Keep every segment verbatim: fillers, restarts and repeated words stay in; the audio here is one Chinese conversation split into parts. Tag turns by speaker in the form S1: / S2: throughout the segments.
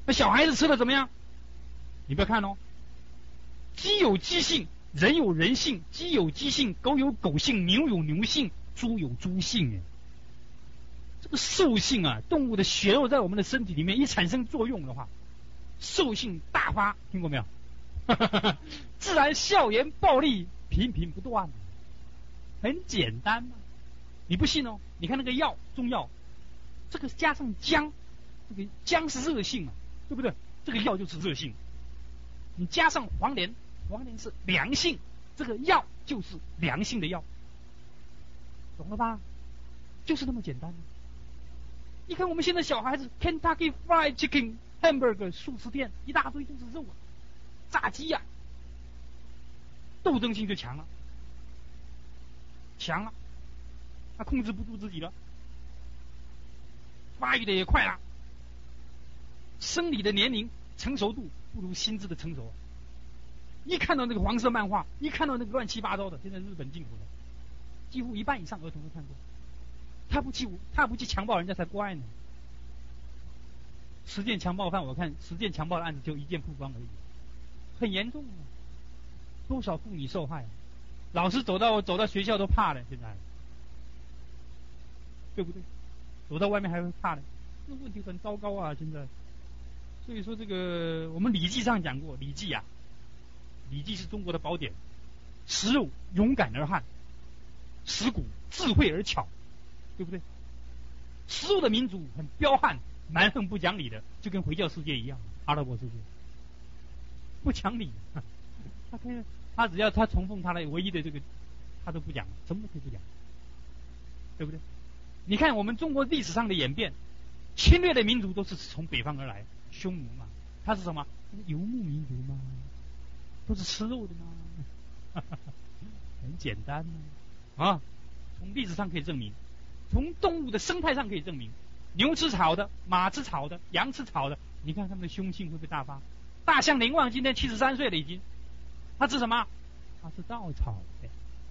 S1: 那小孩子吃的怎么样？你不要看哦，鸡有鸡性，人有人性，鸡有鸡性，狗有狗性，牛有牛性，猪有猪性。哎，这个兽性啊，动物的血肉在我们的身体里面一产生作用的话，兽性大发，听过没有？自然笑颜暴力频频不断，很简单嘛。你不信哦？你看那个药，中药，这个加上姜，这个姜是热性啊，对不对？这个药就是热性。你加上黄连，黄连是凉性，这个药就是凉性的药，懂了吧？就是那么简单。你看我们现在小孩子 ，Kentucky Fried Chicken、Hamburger 素食店一大堆都是肉啊，炸鸡呀、啊，斗争性就强了，强了，他控制不住自己了，发育的也快了，生理的年龄成熟度不如心智的成熟。一看到那个黄色漫画，一看到那个乱七八糟的，现在日本进口的，几乎一半以上儿童都看过。他不去，他不去强暴人家才怪呢。十件强暴犯，我看十件强暴的案子就一件曝光而已，很严重啊！多少妇女受害、啊，老师走到走到学校都怕了，现在，对不对？走到外面还会怕呢，这问题很糟糕啊！现在，所以说这个我们《礼记》上讲过，《礼记》啊，《礼记》是中国的宝典，食肉勇敢而悍，食骨智慧而巧。对不对？食肉的民族很彪悍、蛮横、不讲理的，就跟回教世界一样，阿拉伯世界不讲理。他可以，他只要他崇奉他的唯一的这个，他都不讲，什么都可以不讲，对不对？你看我们中国历史上的演变，侵略的民族都是从北方而来，匈奴嘛，他是什么？游牧民族嘛，都是吃肉的嘛，很简单嘛，啊，从历史上可以证明。从动物的生态上可以证明，牛吃草的，马吃草的，羊吃草的，你看他们的凶性会不会大发？大象林旺今天七十三岁了已经，他吃什么？他吃稻草的。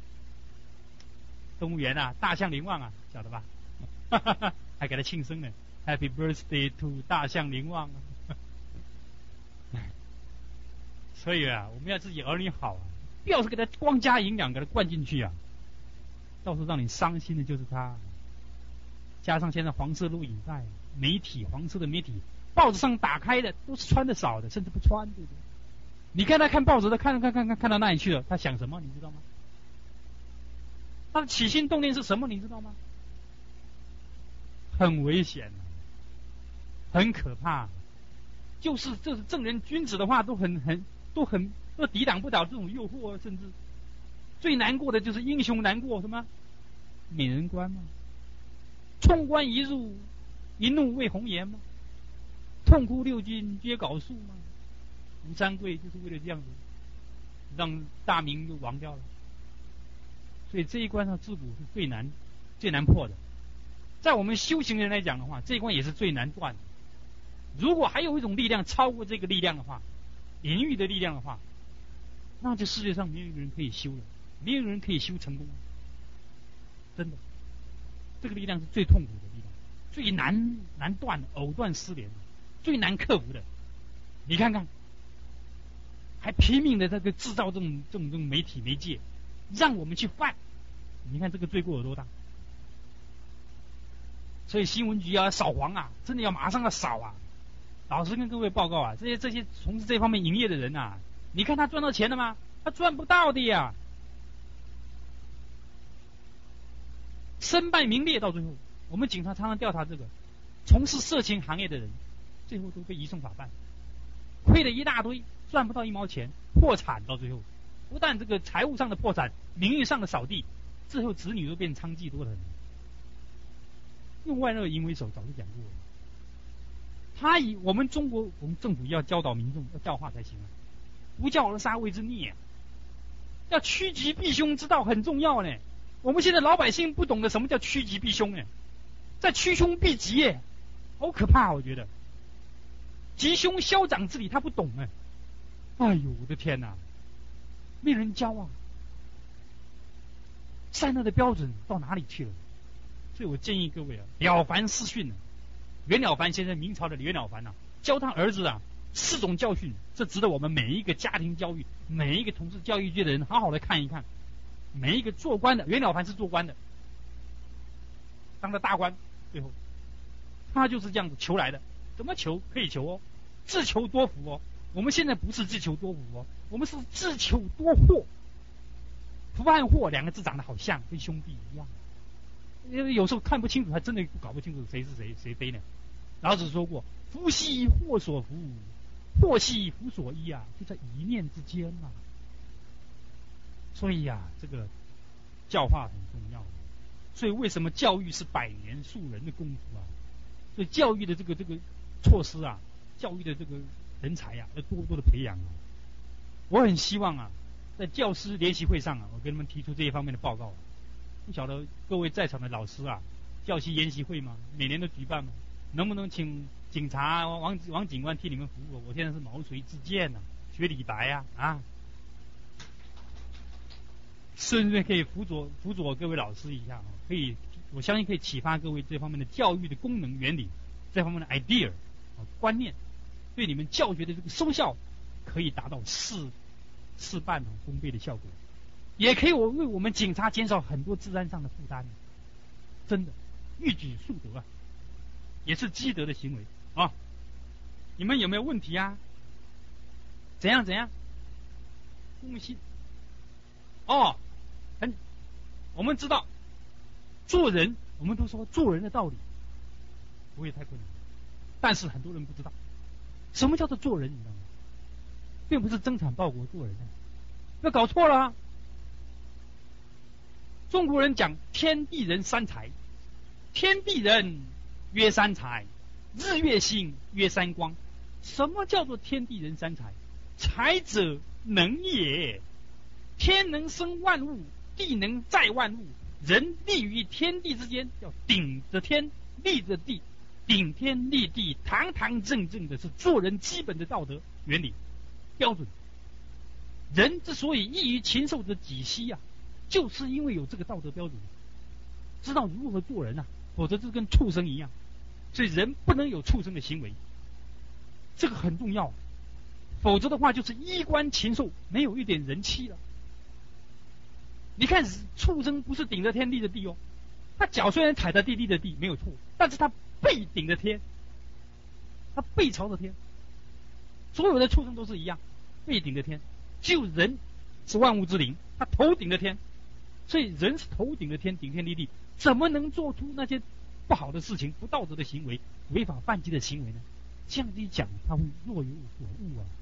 S1: 动物园啊，大象林旺啊，晓得吧？还给他庆生呢 ，Happy Birthday to 大象林旺啊！所以啊，我们要自己儿女好啊，不要是给他光加营养给他灌进去啊，到时候让你伤心的就是他。加上现在黄色录影带，媒体黄色的媒体，报纸上打开的都是穿的少的，甚至不穿，对不对？你看他看报纸的，看看看看看到那里去了，他想什么？你知道吗？他的起心动念是什么？你知道吗？很危险，很可怕。就是就是正人君子的话，都很很都很都抵挡不了这种诱惑，甚至最难过的就是英雄难过什么？美人关嘛。冲冠一怒，一怒为红颜吗？痛哭六军皆缟素吗？吴三桂就是为了这样子，让大明就亡掉了。所以这一关上自古是最难、最难破的。在我们修行人来讲的话，这一关也是最难断的。如果还有一种力量超过这个力量的话，淫欲的力量的话，那这世界上没有一个人可以修了，没有人可以修成功，真的。这个力量是最痛苦的力量，最难难断的，藕断丝连，最难克服的。你看看，还拼命的这个制造这种这种这种媒体媒介，让我们去犯。你看这个罪过有多大？所以新闻局要扫黄啊，真的要马上要扫啊！老实跟各位报告啊，这些这些从事这方面营业的人啊，你看他赚到钱了吗？他赚不到的呀。身败名裂到最后，我们警察常常调查这个从事色情行业的人，最后都被移送法办，亏了一大堆，赚不到一毛钱，破产到最后，不但这个财务上的破产，名誉上的扫地，最后子女都变娼妓多了。用外热淫为首，早就讲过了。他以我们中国，我们政府要教导民众，要教化才行啊，不教而杀谓之孽啊，要趋吉避凶之道很重要呢。我们现在老百姓不懂得什么叫趋吉避凶呢，在趋凶避吉耶，好可怕！我觉得吉凶消长之理他不懂哎，哎呦我的天哪，没人教啊，善恶的标准到哪里去了？所以我建议各位啊，了凡四训啊， 袁了凡先生，明朝的袁了凡啊，教他儿子啊四种教训，这值得我们每一个家庭教育、每一个从事教育界的人好好的看一看。每一个做官的，袁了凡是做官的，当了大官，最后他就是这样子求来的。怎么求？可以求哦，自求多福哦。我们现在不是自求多福哦，我们是自求多祸。福和祸两个字长得好像，跟兄弟一样。因为有时候看不清楚，还真的搞不清楚谁是谁谁非呢。老子说过：“福兮祸所伏，祸兮福所依啊，就在一念之间嘛。”所以呀、啊，这个教化很重要。所以为什么教育是百年树人的功夫啊？所以教育的这个这个措施啊，教育的这个人才呀、啊，要多多的培养啊。我很希望啊，在教师联席会上啊，我跟你们提出这一方面的报告、啊。不晓得各位在场的老师啊，教师研习会嘛，每年都举办嘛，能不能请警察王王警官替你们服务？我现在是毛遂自荐呐、啊，学李白呀 啊, 啊，顺便可以辅佐辅佐各位老师一下啊，可以，我相信可以启发各位这方面的教育的功能原理，这方面的 idea 啊观念，对你们教学的这个收效可以达到事事半功倍的效果。也可以我为我们警察减少很多治安上的负担，真的欲举数得啊，也是积德的行为啊。你们有没有问题啊？怎样怎样？公信哦，很我们知道做人，我们都说做人的道理不会太困难，但是很多人不知道什么叫做做人，你知道吗？并不是增产报国做人，要搞错了啊。中国人讲天地人三才，天地人曰三才，日月星曰三光。什么叫做天地人三才？才者能也，天能生万物，地能载万物，人立于天地之间，叫顶着天立着地，顶天立地，堂堂正正的是做人基本的道德原理标准。人之所以异于禽兽之几兮啊，就是因为有这个道德标准，知道如何做人啊，否则就跟畜生一样。所以人不能有畜生的行为，这个很重要，否则的话就是衣冠禽兽，没有一点人气了。你看畜生不是顶着天立着地哦，他脚虽然踩在地立着地没有错，但是他背顶着天，他背朝着天。所有的畜生都是一样，背顶着天，只有人是万物之灵，他头顶着天。所以人是头顶着天，顶天立地，怎么能做出那些不好的事情、不道德的行为、违法犯纪的行为呢？这样一讲，他会若有所悟啊，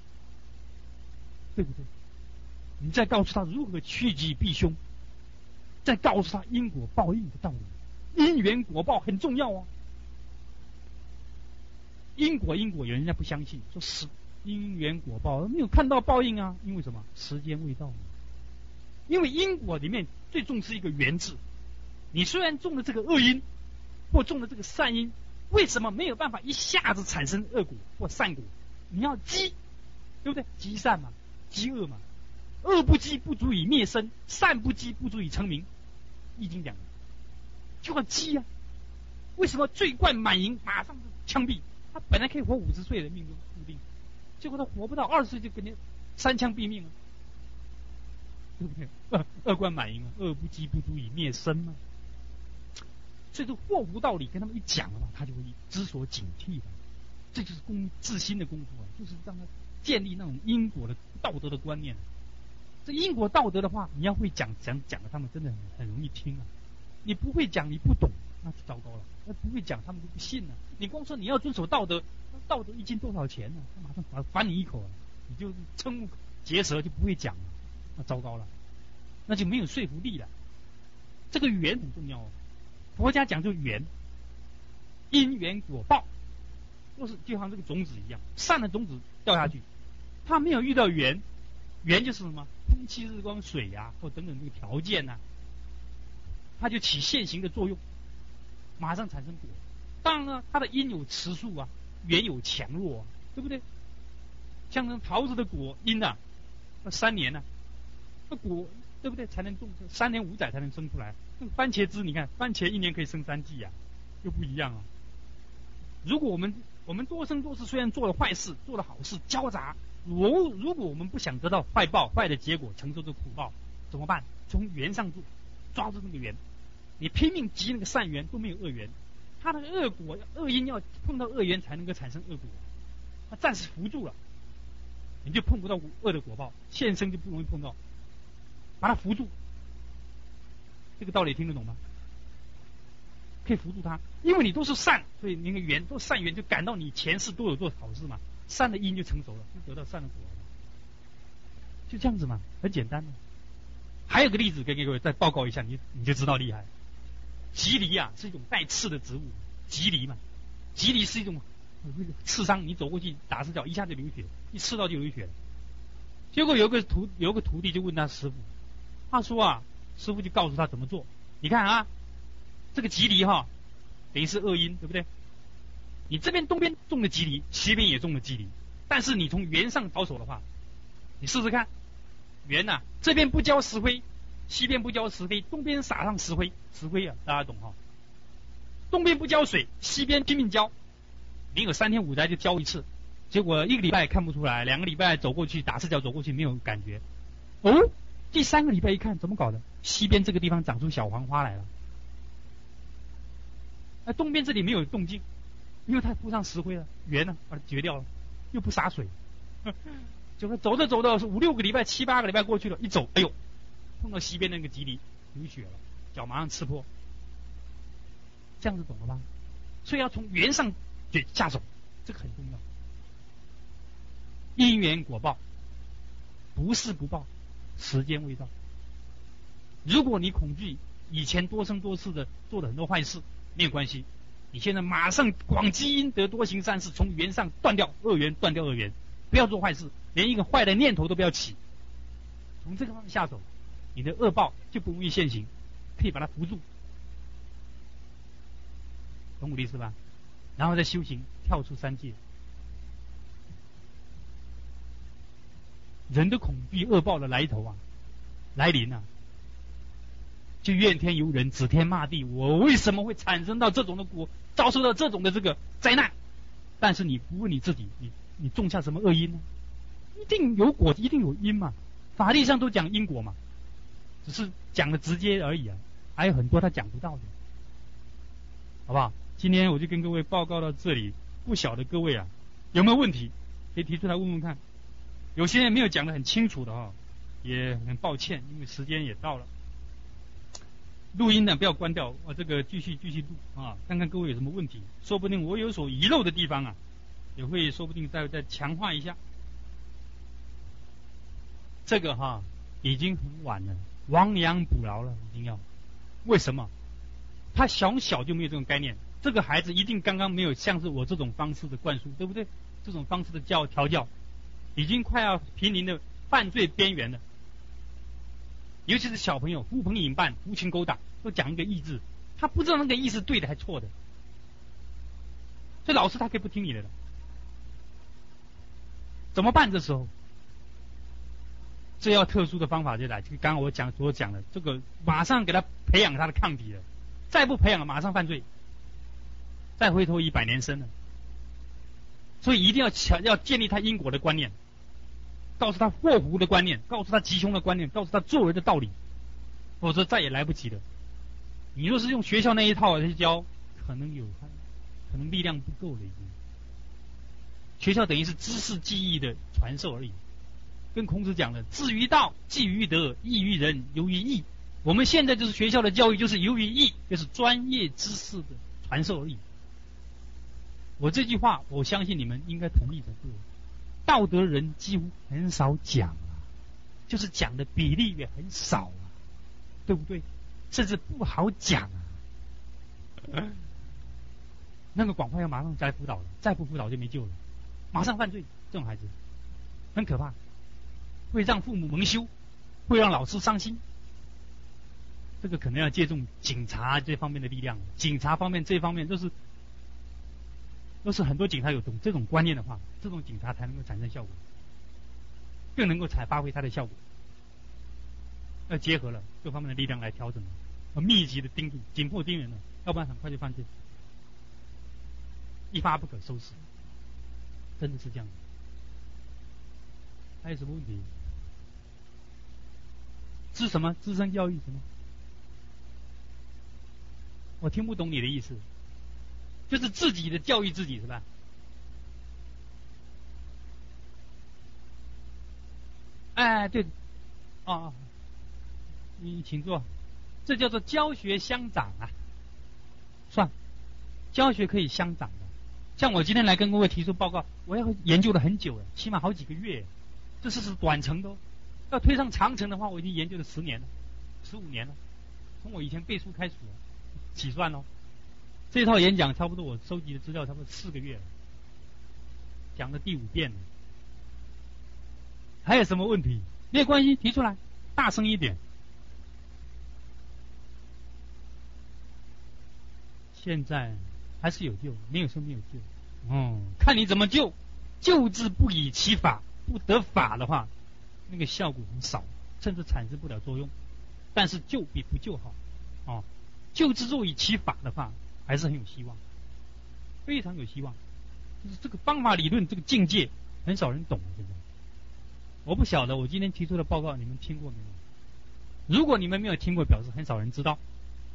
S1: 对不对？你再告诉他如何趋吉避凶，再告诉他因果报应的道理，因缘果报很重要啊。因果因果，有人家不相信，说是因缘果报，没有看到报应啊，因为什么？时间未到。因为因果里面最重视一个缘字，你虽然种了这个恶因，或种了这个善因，为什么没有办法一下子产生恶果或善果？你要积，对不对？积善嘛，积恶嘛，恶不积不足以灭身，善不积不足以成名。易经讲的就要积啊。为什么罪贯满盈马上就枪毙？他本来可以活五十岁的命中注定，结果他活不到二十岁就给你三枪毙命了。对不对？恶恶贯满盈啊，恶不积不足以灭身嘛。所以这祸福道理跟他们一讲了嘛，他就会知所警惕的。这就是功治心的功夫啊，就是让他建立那种因果的道德的观念。这因果道德的话，你要会讲讲讲的，他们真的很很容易听啊。你不会讲，你不懂，那就糟糕了。那不会讲，他们就不信了、啊。你光说你要遵守道德，道德一斤多少钱呢、啊？他马上反反你一口、啊，你就瞠目结舌，就不会讲了。那糟糕了，那就没有说服力了。这个缘很重要哦，佛家讲究缘，因缘果报，就是就像这个种子一样，善的种子掉下去，它没有遇到缘，缘就是什么空气、日光、水呀、啊，或等等这个条件呐、啊，它就起现行的作用，马上产生果。当然呢，它的因有持数啊，缘有强弱啊，对不对？像那桃子的果因啊，要三年呢、啊。那果对不对？才能种三年五载才能生出来。那番茄汁，你看番茄一年可以生三季啊，又不一样啊。 如果我们我们多生多世虽然做了坏事，做了好事交杂，如如果我们不想得到坏报、坏的结果，承受这苦报，怎么办？从缘上做，抓住那个缘，你拼命积那个善缘都没有恶缘，他那个恶果恶因要碰到恶缘才能够产生恶果，他暂时扶住了，你就碰不到恶的果报，现生就不容易碰到，把它扶住。这个道理听得懂吗？可以扶住他，因为你都是善，所以那个缘都善缘，就感到你前世都有做好事嘛，善的因就成熟了，就得到善的果了，就这样子嘛，很简单的。还有个例子给各位再报告一下，你你就知道厉害。棘藜啊是一种带刺的植物，棘藜嘛，棘藜是一种刺伤，你走过去打死脚一下就流血，一刺到就流血了。结果有个徒有个徒弟就问他师傅，他说啊，师傅就告诉他怎么做。你看啊，这个棘藜哈，等于是恶因，对不对？你这边东边种的棘藜，西边也种了棘藜，但是你从缘上着手的话，你试试看，缘呐、啊，这边不浇石灰，西边不浇石灰，东边撒上石灰，石灰啊，大家懂哈？东边不浇水，西边拼命浇，没有三天五载就浇一次，结果一个礼拜看不出来，两个礼拜走过去打赤脚走过去没有感觉，哦，第三个礼拜一看怎么搞的？西边这个地方长出小黄花来了，那东边这里没有动静，因为它铺上石灰了，缘呢把它绝掉了，又不洒水，结果走着走着五六个礼拜七八个礼拜过去了，一走哎呦碰到西边那个棘藜流血了，脚马上刺破，这样子懂了吧？所以要从缘上下手，这个很重要。因缘果报，不是不报，时间未到。如果你恐惧以前多生多世的做了很多坏事，没有关系，你现在马上广积阴德，多行善事，从缘上断掉恶缘，断掉恶缘，不要做坏事，连一个坏的念头都不要起，从这个方面下手，你的恶报就不容易现行，可以把它扶住，懂我的意思吧？然后再修行，跳出三界。人的恐惧恶报的来头啊，来临啊，就怨天尤人，指天骂地，我为什么会产生到这种的果，遭受到这种的这个灾难？但是你不问你自己，你你种下什么恶因呢？一定有果，一定有因嘛。法律上都讲因果嘛，只是讲的直接而已啊，还有很多他讲不到的，好不好？今天我就跟各位报告到这里，不晓得各位啊有没有问题，可以提出来问问看。有些人没有讲得很清楚的哈、哦，也很抱歉，因为时间也到了。录音呢不要关掉，我这个继续继续录啊，看看各位有什么问题，说不定我有所遗漏的地方啊，也会说不定再再强化一下。这个哈已经很晚了，亡羊补牢了，一定要。为什么？他小小就没有这种概念，这个孩子一定刚刚没有像是我这种方式的灌输，对不对？这种方式的教调教，已经快要濒临的犯罪边缘了。尤其是小朋友呼朋引伴、狐群狗党，都讲一个意志，他不知道那个意是对的还错的，所以老师他可以不听你的了。怎么办？这时候，这要特殊的方法就来，就刚刚我讲所讲的，这个马上给他培养他的抗体了，再不培养马上犯罪，再回头一百年生了。所以一定要强要建立他因果的观念，告诉他祸福的观念，告诉他吉凶的观念，告诉他做人的道理，否则再也来不及了。你若是用学校那一套去教，可能有可能力量不够了已经。学校等于是知识记忆的传授而已。跟孔子讲的，至于道，继于德，益于人，由于义。我们现在就是学校的教育，就是由于义，就是专业知识的传授而已。我这句话，我相信你们应该同意才对。道德人几乎很少讲啊，就是讲的比例也很少啊，对不对？甚至不好讲啊。嗯、那个广泛要马上再辅导了，再不辅导就没救了，马上犯罪，这种孩子很可怕，会让父母蒙羞，会让老师伤心。这个可能要借重警察这方面的力量，警察方面这方面都是。要是很多警察有懂这种观念的话，这种警察才能够产生效果，更能够才发挥它的效果。要结合了各方面的力量来调整，要密集的盯住，紧迫盯人了，要不然很快就犯罪。 一发不可收拾，真的是这样。还有什么问题？知什么？知识教育什么？我听不懂你的意思，就是自己的教育自己是吧？哎，对，哦哦，你请坐，这叫做教学相长啊，算，教学可以相长的。像我今天来跟各位提出报告，我要研究了很久了，起码好几个月，这是是短程的，要推上长程的话，我已经研究了十年了，十五年了，从我以前背书开始起算哦。这套演讲差不多我收集的资料差不多四个月了，讲了第五遍了。还有什么问题？没有关系，提出来，大声一点。现在还是有救，没有说没有救。哦，看你怎么救。救治不以其法，不得法的话，那个效果很少，甚至产生不了作用。但是救比不救好。哦，救治若以其法的话，还是很有希望，非常有希望。就是这个方法理论，这个境界很少人懂。现在我不晓得，我今天提出的报告你们听过没有？如果你们没有听过，表示很少人知道，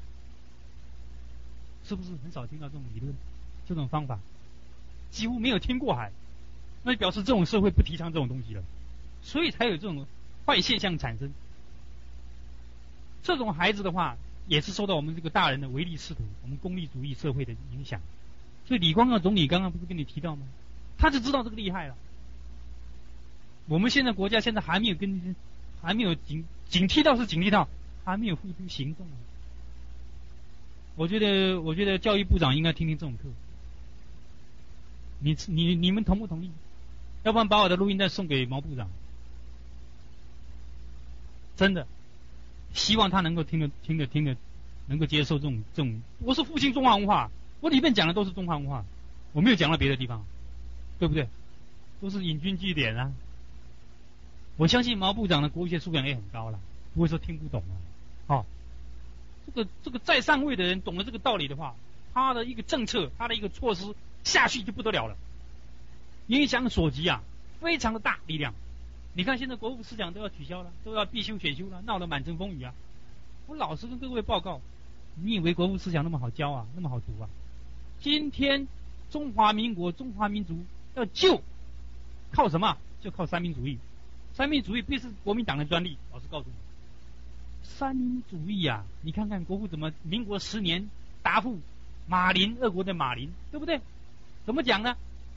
S1: 是不是很少听到这种理论，这种方法？几乎没有听过还，那就表示这种社会不提倡这种东西了，所以才有这种坏现象产生。这种孩子的话，也是受到我们这个大人的唯利是图，我们功利主义社会的影响。所以李光耀总理刚刚不是跟你提到吗？他就知道这个厉害了。我们现在国家现在还没有跟，还没有警警惕到是警惕到，还没有付诸行动。我觉得，我觉得教育部长应该听听这种课。你你你们同不同意？要不然把我的录音带送给毛部长。真的，希望他能够听得听得听得，能够接受这种这种。我是复兴中华文化，我里面讲的都是中华文化，我没有讲到别的地方，对不对？都是引经据典啊。我相信毛部长的国学素养也很高了，不会说听不懂啊。哦，这个这个在上位的人懂了这个道理的话，他的一个政策，他的一个措施下去就不得了了，影响所及啊，非常的大力量。你看现在国父思想都要取消了，都要必修选修了，闹得满城风雨啊。我老实跟各位报告，你以为国父思想那么好教啊，那么好读啊？今天中华民国中华民族要救，靠什么？就靠三民主义。三民主义必是国民党的专利，老实告诉你，三民主义啊，你看看国父怎么民国十年答复马林，俄国的马林，对不对？怎么讲呢？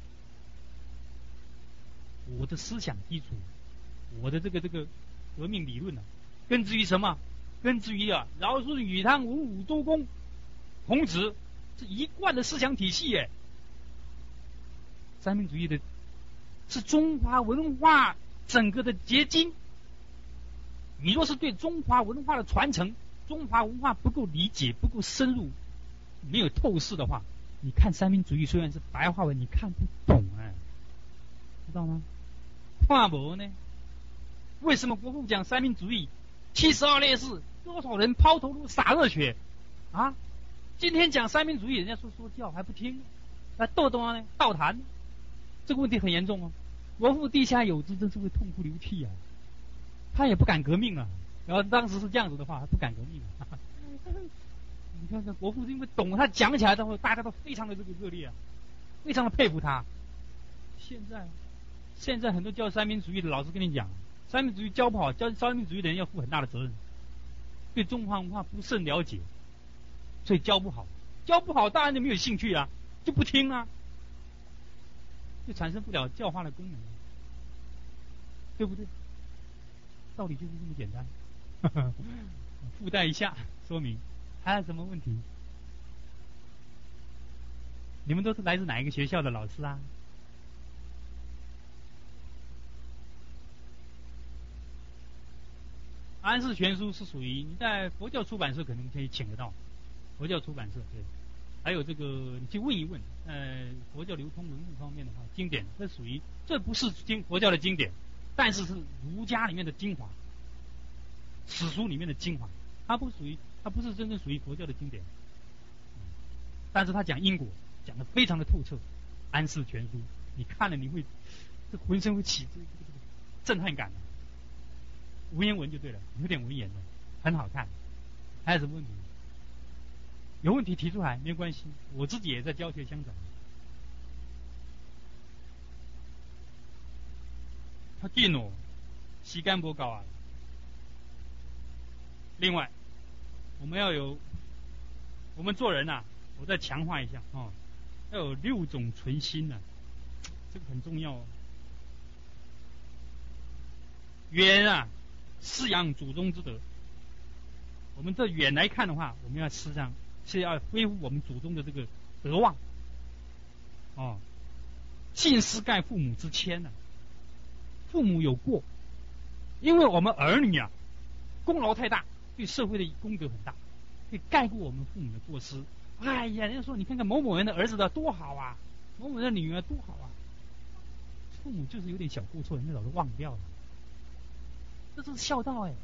S1: 我的思想基础，我的这个这个革命理论呢、啊，根植于什么？根植于啊尧舜禹汤文武周公孔子这一贯的思想体系耶。三民主义的是中华文化整个的结晶。你若是对中华文化的传承，中华文化不够理解，不够深入，没有透视的话，你看三民主义虽然是白话文，你看不懂哎，知道吗？跨博呢？为什么国父讲三民主义？七十二烈士，多少人抛头颅洒热血啊！今天讲三民主义，人家说说教还不听，那斗斗呢？倒谈，这个问题很严重哦。国父地下有知，真是会痛哭流涕啊！他也不敢革命啊，然后当时是这样子的话，他不敢革命啊。你看看国父，因为懂，他讲起来的话，大家都非常的这个热烈啊，非常的佩服他。现在，现在很多教三民主义的老师跟你讲，三民主义教不好，教三民主义的人要负很大的责任，对中华文化不甚了解，所以教不好，教不好，当然就没有兴趣啊，就不听啊，就产生不了教化的功能，对不对？道理就是这么简单。附带一下说明。还有什么问题？你们都是来自哪一个学校的老师啊？安世全书是属于你在佛教出版社可能可以请得到，佛教出版社对。还有这个你去问一问，呃，佛教流通文物方面的话，经典这属于这不是经佛教的经典，但是是儒家里面的精华，史书里面的精华，它不属于它不是真正属于佛教的经典，但是它讲因果， 讲得非常的透彻，《安世全书》，你看了你会这浑身会起这个震撼感、啊，文言文就对了，有点文言的，很好看。还有什么问题？有问题提出来没关系，我自己也在教学相长。他见哦，时间不够啊。另外，我们要有，我们做人啊，我再强化一下哦，要有六种存心呢、啊，这个很重要哦。远啊，饲养祖宗之德。我们这远来看的话，我们要实际上是要恢复我们祖宗的这个德望。哦，尽思盖父母之谦呢、啊。父母有过，因为我们儿女啊，功劳太大，对社会的功德很大，可以盖过我们父母的过失。哎呀，人家说你看看某某人的儿子的多好啊，某某人的女儿多好啊，父母就是有点小过错，人家早就忘掉了。这就是孝道哎。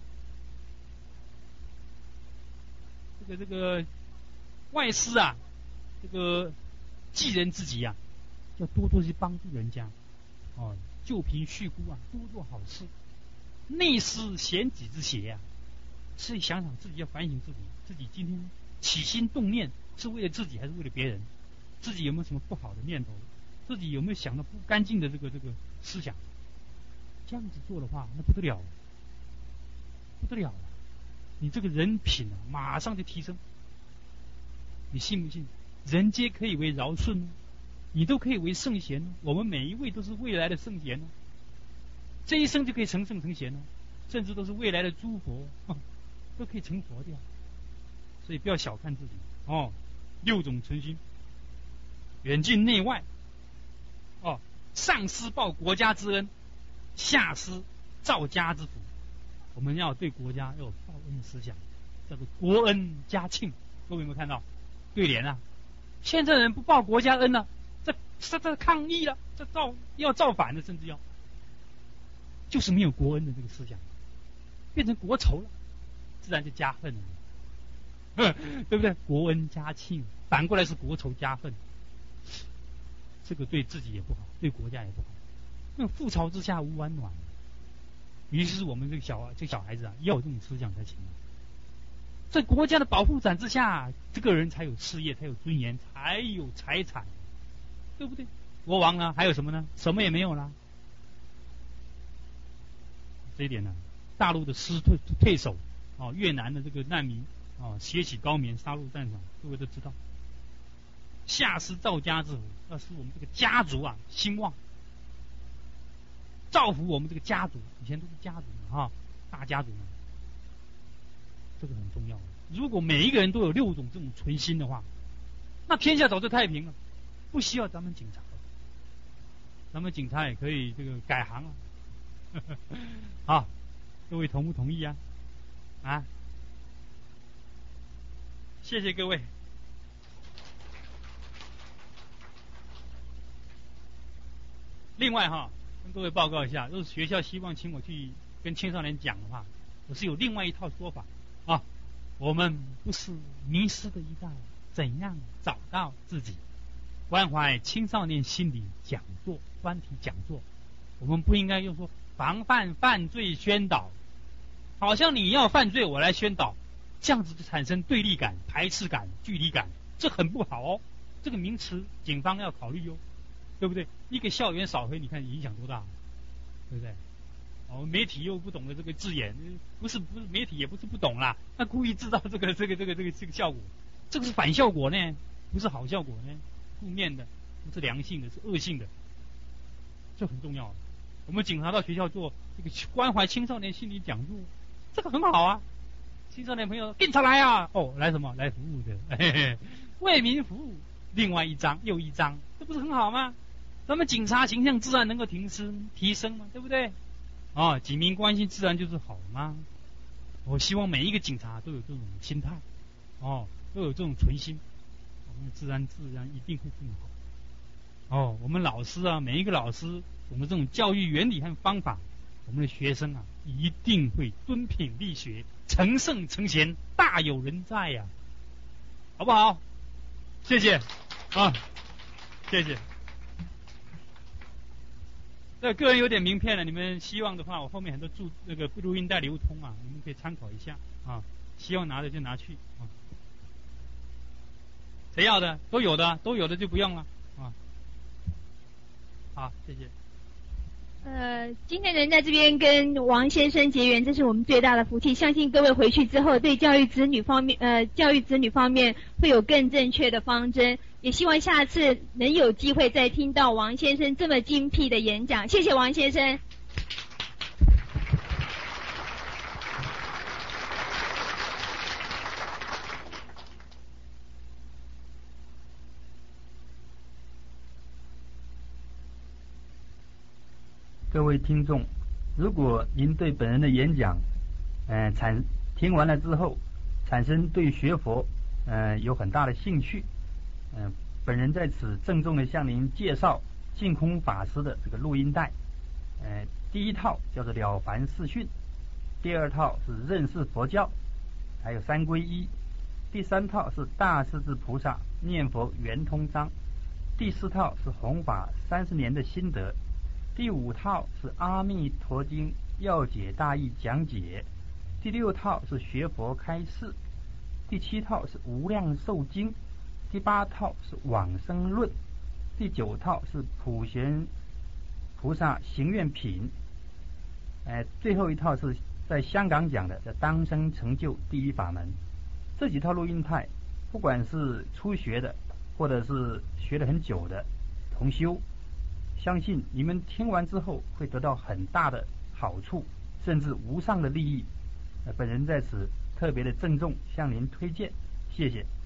S1: 这个这个外师啊，这个济人之急啊，要多多去帮助人家，哦，救贫恤孤啊，多做好事。内思贤己之邪啊，所以想想自己要反省自己，自己今天起心动念是为了自己还是为了别人？自己有没有什么不好的念头？自己有没有想到不干净的这个这个思想？这样子做的话，那不得了，不得了了！你这个人品啊，马上就提升。你信不信？人皆可以为尧舜呢，你都可以为圣贤呢。我们每一位都是未来的圣贤呢，这一生就可以成圣成贤呢，甚至都是未来的诸佛，哦、都可以成佛掉。所以不要小看自己哦。六种存心，远近内外，哦，上施报国家之恩，下施造家之福。我们要对国家要有报恩的思想，叫做国恩家庆。各位有没有看到对联啊？现在人不报国家恩了、啊，这这这抗议了，这造要造反的，甚至要就是没有国恩的这个思想，变成国仇了，自然就加恨了，对不对？国恩家庆，反过来是国仇家恨，这个对自己也不好，对国家也不好。那覆巢之下无完卵。于是我们这个小这个小孩子啊，要有这种思想才行。在国家的保护伞之下，这个人才有事业，才有尊严，才有财产，对不对？国王呢，还有什么呢？什么也没有啦。这一点呢，大陆的师退退守，哦，越南的这个难民，哦，血洗高棉，杀入战场，各位都知道。下施造家之福，要使我们这个家族啊兴旺。造福我们这个家族，以前都是家族嘛，哈，大家族嘛，这个很重要。如果每一个人都有六种这种存心的话，那天下早就太平了，不需要咱们警察了。咱们警察也可以这个改行啊。好，各位同不同意啊？啊，谢谢各位。另外哈。跟各位报告一下，如果学校希望请我去跟青少年讲的话，我是有另外一套说法啊。我们不是迷失的一代，怎样找到自己？关怀青少年心理讲座专题讲座，我们不应该用说防范犯罪宣导，好像你要犯罪我来宣导，这样子就产生对立感、排斥感、距离感，这很不好哦。这个名词警方要考虑哟。对不对？一个校园扫黑，你看影响多大，对不对？哦，媒体又不懂得这个字眼，不是不是媒体也不是不懂啦，那故意制造这个这个这个这个这个效果，这个是反效果呢，不是好效果呢，负面的，不是良性的，是恶性的，这很重要。我们警察到学校做这个关怀青少年心理讲座，这个很好啊。青少年朋友，警察来啊！哦，来什么？来服务的，嘿嘿，为民服务。另外一章又一章，这不是很好吗？咱们警察形象自然能够提升提升嘛，对不对？啊，警民关系自然就是好吗？我希望每一个警察都有这种心态，哦，都有这种存心，我们自然自然一定会更好。哦，我们老师啊，每一个老师，我们这种教育原理和方法，我们的学生啊，一定会敦品力学，成圣成贤，大有人在呀、啊，好不好？谢谢啊。 谢谢。这个人有点名片了，你们希望的话，我后面很多注那个录音带流通啊，你们可以参考一下啊。希望拿的就拿去啊。谁要的都有的，都有的就不用了啊。好，谢谢。
S2: 呃，今天能在这边跟王先生结缘，这是我们最大的福气。相信各位回去之后，对教育子女方面，呃，教育子女方面会有更正确的方针。也希望下次能有机会再听到王先生这么精辟的演讲。谢谢王先生。
S3: 各位听众，如果您对本人的演讲，呃，产听完了之后，产生对学佛，呃，有很大的兴趣，嗯、呃，本人在此郑重的向您介绍净空法师的这个录音带，呃，第一套叫做《了凡四训》，第二套是认识佛教，还有三皈依，第三套是大势至菩萨念佛圆通章，第四套是弘法三十年的心得。第五套是《阿弥陀经》要解大义讲解，第六套是学佛开示，第七套是《无量寿经》，第八套是《往生论》，第九套是《普贤菩萨行愿品》，呃，最后一套是在香港讲的叫《当生成就第一法门》。这几套录音带，不管是初学的，或者是学了很久的同修，相信你们听完之后会得到很大的好处，甚至无上的利益。呃，本人在此特别的郑重向您推荐，谢谢。